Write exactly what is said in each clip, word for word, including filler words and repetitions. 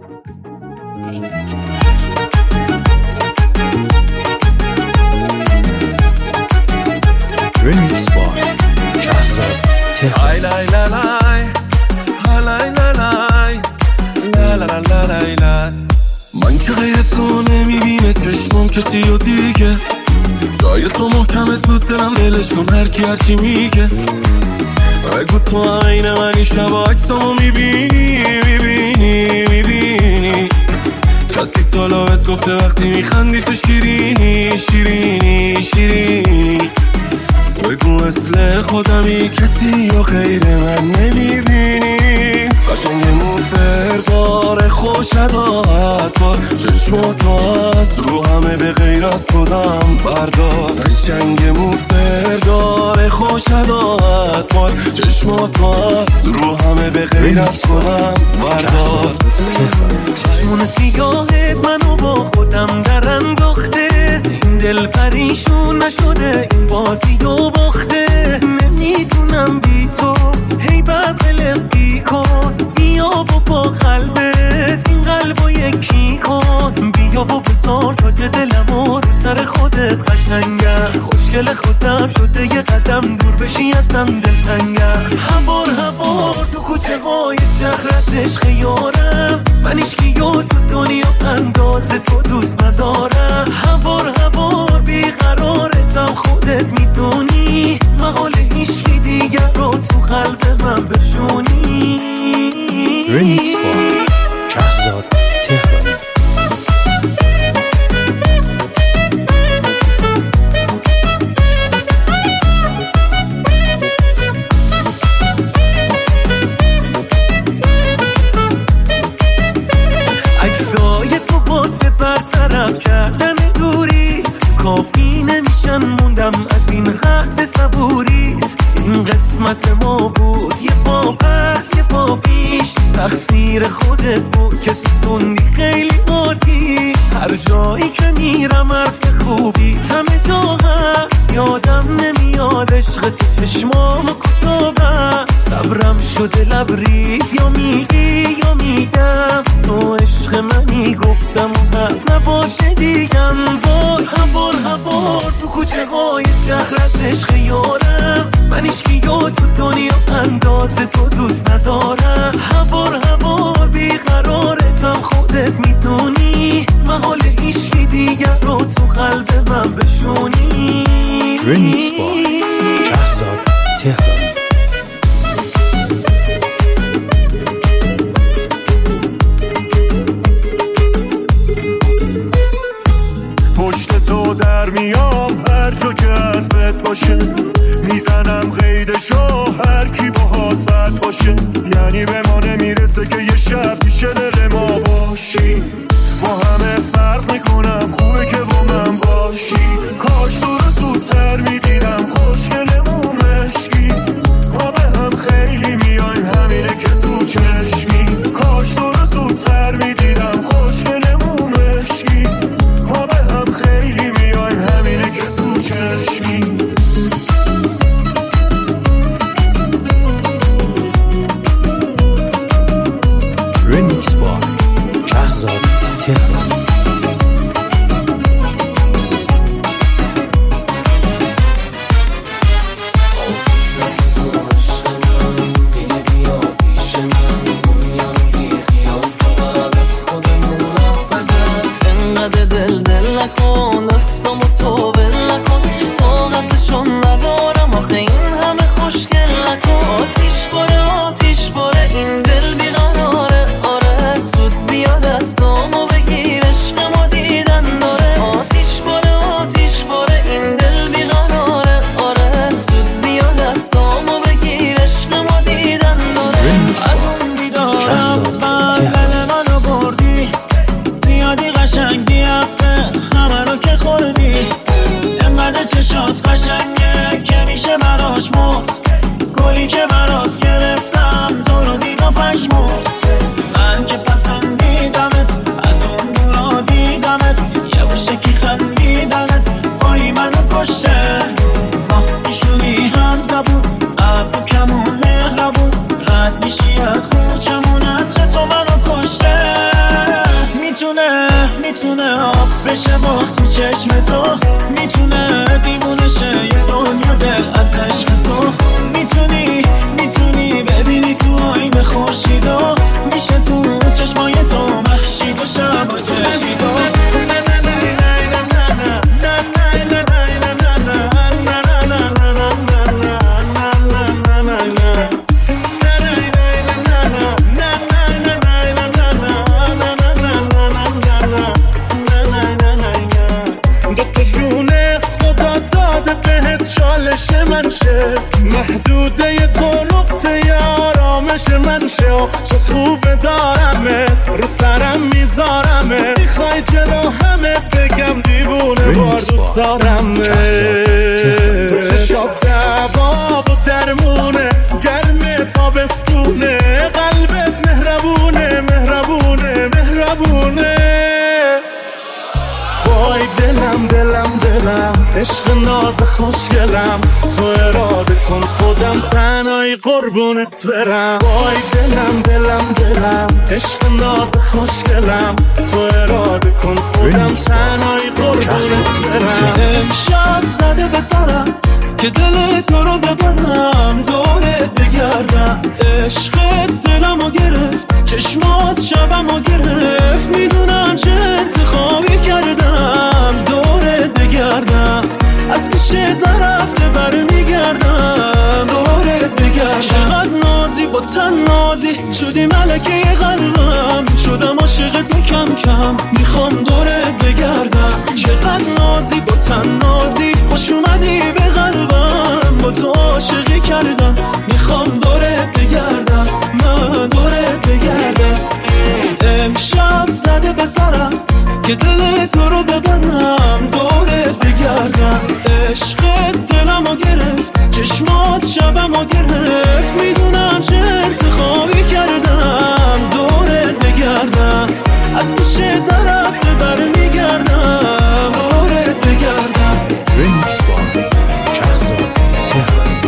Remix by Shahzad Tehran. لای لای لای لای لای لای لای لای لای. من که غیر تو نمیبینه چشمم کسی و دیگه، جای تو محکمت بود دلم ولش کن هر کی هرچی میگه. بگو تو عین منی شب عکسامو میبینی میبینی میبینی. کسی طلبت گفته وقتی میخندی تو شیرینی شیرینی شیرینی. بگو مثل خودمی کسی یا غیر من نمیبینی. قشنگمون فردار خوش عدالت بار، چشمات هست رو همه به غیر از خودم بردار. قشنگمون فردار خوش عدالت بار، چشمات هست رو همه به غیر از خودم بردار. چشمون سیاهت منو با خودم در انداخته، این دل پریشون نشده این بازی و باخته. نمیدونم بی تو هی بد قلقی کن، بیا و با قلبت این قلب و یکی کن. بیا و بذار تا که دلمو رو سر خودت قشنگه. خوشگل خودم شده یه قدم دور بشی ازم دلتنگه. هوار هوار تو کوچه های شهرت عشق یارم، من ایشکیو تو دنیا انداز تو دوست ندارم. هوار هوار بیقرارتم خودت میدونی، محال هیچکی دیگر رو تو قلب من بشونی. Remix by Shahzad Tehran. عکسای تو واسه برطرف کردن دوری کافی نمیشن، موندم از این حد صبوریت. این قسمت ما بود یه پا پس یه پا پیش، تقصیر خودت بود که سوزوندی خیلی عادی. هر جایی که میرم حرف خوبی تمه جا هست، یادم نمیاد عشق تو چشمام کتابم. صبرم شده لبریز یا میگی یا میگم، تو عشق منی گفتم و حق نباشه دیگم. وای هوار هوار تو کوچه های شهرت عشق یارم، من ایشکیو تو دنیا انداز تو دوست ندارم. هوار هوار بیقرارتم خودت میدونی، محال هیچکی دیگر رو تو قلب من بشونی. Remix by Shahzad Tehran. پشت تو در میام هر جا که حرفت باشه، میزنم قیدشو هر کی باهات بد باشه. یعنی به ما نمیرسه که یه شب پیش دل ما باشی، با همه فرق میکنم خوبه که با من باشی. کاش تو رو زودتر میدیدم خوشگلمون مشکی، ما به هم خیلی میایم همینه که تو چشمی. کاش تو رو زودتر میدیدم خوشگلمون مشکی، ما به هم خیلی میایم همینه که تو چشمی. Remix by Shahzad Tehran. چشات قشنگه که میشه براش مرد، گلی که برات گرفتم تو رو دیدم پشمرد. من که پسندیدمت از اون دورا دیدمت، یه باشه که خندیدنت پایی منو کشه. ما میشونی هم زبون ابو کمون مهربون، رد میشی از کوچمون عطر تو منو کشه. بشه با تو چشم تو میتونه دیوونه شه یه دنیا دل از عشق تو میتونی میتونی ببینی تو آینه خورشیدو میشه تو چشمای تو محشید و شب و جشیدو محدوده ی تو نقطه ی آرامش من شه آخ چه خوبه دارمه رو سرم میذارمه میخوای جلو همه بگم دیوونه بار دوست دارمه چشاب دعوا و درمونه گرمه تابستونه قلبت مهربونه مهربونه مهربونه وای دلم دلم دلم عشق ناز خوشگلم تو اراده کن خودم تنهایی قربونت برم وای دلم دلم دلم عشق ناز خوشگلم تو اراده کن خودم تنهایی قربونت برم امشب زده به سرم که دل تو رو ببرم دورت بگردم عشقت دلمو گرفت چشمات شبمو گرفت میدونم چه انتخابی کردم دورت بگردم از پیشت نرفته برمیگردم دورت بگردم چقدر نازی با تن نازی شدی ملکه قلبم شدم عاشق تو کم کم میخوام دورت بگردم چقدر نازی با تن نازی خوش اومدی به قلبم با تو عاشقی کردم میخوام دورت بگردم من دورت بگردم امشب زده به سرم که دل تو رو ببرم دورت بگردم عشقت دلمو گرفت چشمات شبمو گرفت میدونم چه انتخابی کردم دورت بگردم از پیشت نرفته برمیگردم دورت بگردم رمیکس با شهزاد تهرانی.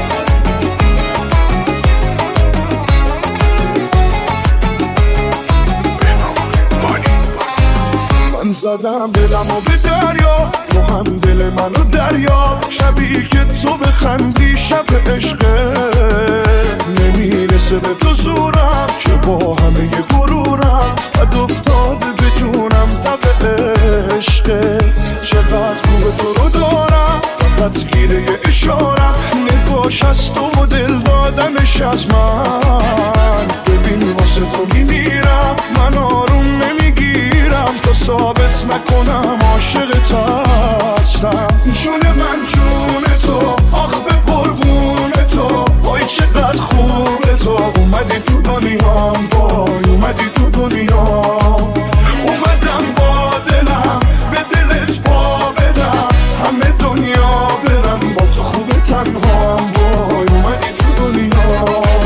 من زدم دلمو به دریا تو هم دل منو دریا شبیه که تو بخندی شب عشقه نمیرسه به تو زورم که با همه غرورم بد افتاده به جونم تب عشقت چقدر خوبه تو رو دارم فقط گیره یه اشارم نگاش از تو و دل دادنش از من ببین واسه تو میمیرم من آروم نمیگیرم تا ثابت نکنم عاشق تو هستم جون من جون تو آخ به قربون تو وای چقدر خوبه تو اومدی تو دنیام وای اومدی تو دنیا اومدم با دلم به دلت پا بدم همه دنیا برم با تو خوبه تنهام وای اومدی تو دنیا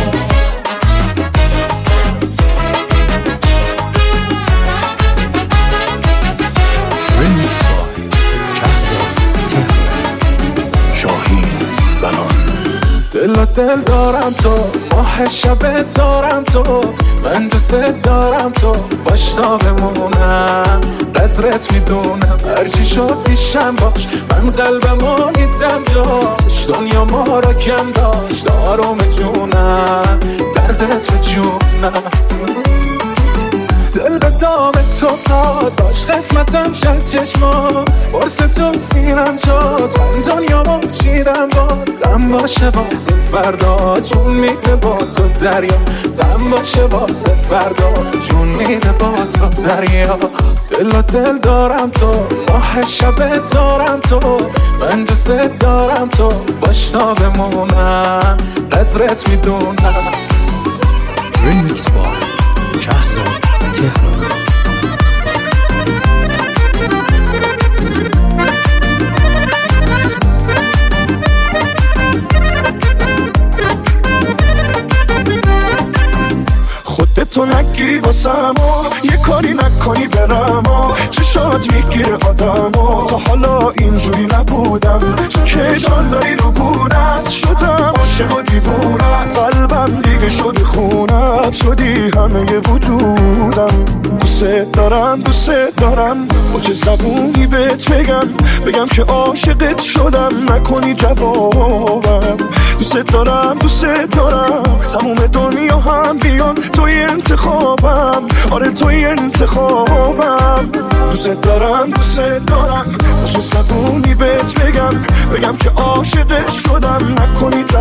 رمیکس با شهزاد تهرانی. شاهین بنان. دل دل دارم تو ماه شب دارم تو من دوست دارم تو باش تا بمونم قدرت میدونم هرچی شد پیشم باش من قلبمو میدم جاش دنیا ما را کم داشت آروم جونم دردت به جونم دل به دام تو پاد باش قسمتم شد چشمات برس تو سینم شد من دنیامو چیدم باد غم باشه واسه فردا جون میده با تو دریا غم باشه واسه فردا جون میده با تو دریا دل و دل دارم تو ماه شب دارم تو من دوست دارم تو باش تا بمونم قدرت میدونم رمیکس با شهزاد تهرانی. خودتو نگیری واسم یه کاری نکنی برم چشات میگیره آدمو تا حالا اینجوری نبودم تو که جان داری رو گونت شدم عاشق و دیوونت قلبم دیگه شدی خونت شدی همه وجودم دوست دوست دارم دوست دارم با چه زبونی بهت بگم بگم که عاشقت شدم نکنی جوابم دوست دارم دوست دارم تموم دنیا هم بیان توی انتخابم آره توی انتخابم دوست دارم دوست دارم با چه زبونی بهت بگم بگم که عاشقت شدم نکنی